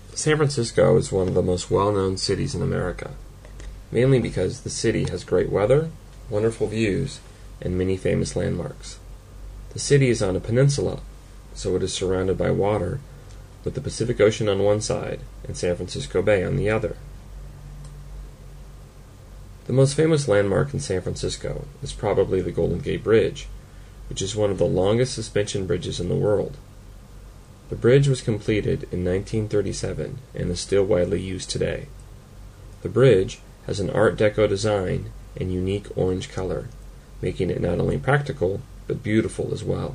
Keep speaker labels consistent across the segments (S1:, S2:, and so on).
S1: San Francisco is one of the most well-known cities in America, mainly because the city has great weather, wonderful views, and many famous landmarks. The city is on a peninsula, so it is surrounded by water, with the Pacific Ocean on one side and San Francisco Bay on the other. The most famous landmark in San Francisco is probably the Golden Gate Bridge, which is one of the longest suspension bridges in the world. The bridge was completed in 1937 and is still widely used today. The bridge has an Art Deco design and unique orange color, making it not only practical, but beautiful as well.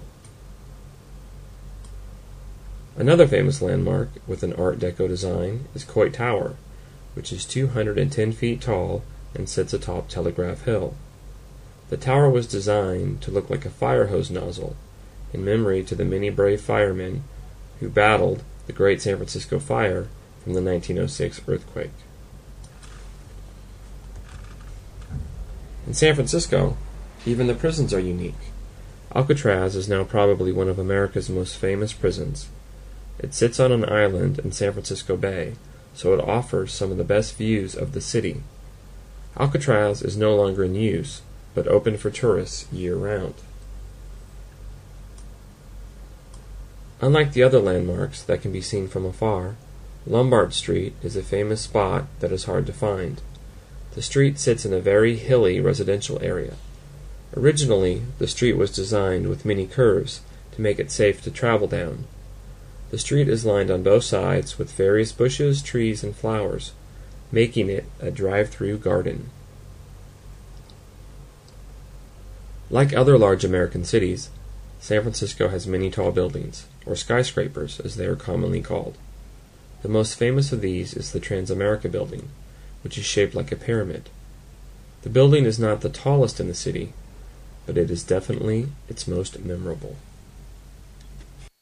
S1: Another famous landmark with an Art Deco design is Coit Tower, which is 210 feet tall and sits atop Telegraph Hill. The tower was designed to look like a fire hose nozzle, in memory to the many brave firemen who battled the Great San Francisco Fire from the 1906 earthquake. In San Francisco, even the prisons are unique. Alcatraz is now probably one of America's most famous prisons. It sits on an island in San Francisco Bay, so it offers some of the best views of the city. Alcatraz is no longer in use, but open for tourists year-round. Unlike the other landmarks that can be seen from afar, Lombard Street is a famous spot that is hard to find. The street sits in a very hilly residential area. Originally, the street was designed with many curves to make it safe to travel down. The street is lined on both sides with various bushes, trees, and flowers, making it a drive-through garden. Like other large American cities, San Francisco has many tall buildings, or skyscrapers as they are commonly called. The most famous of these is the Transamerica Building, which is shaped like a pyramid. The building is not the tallest in the city, but it is definitely its most memorable.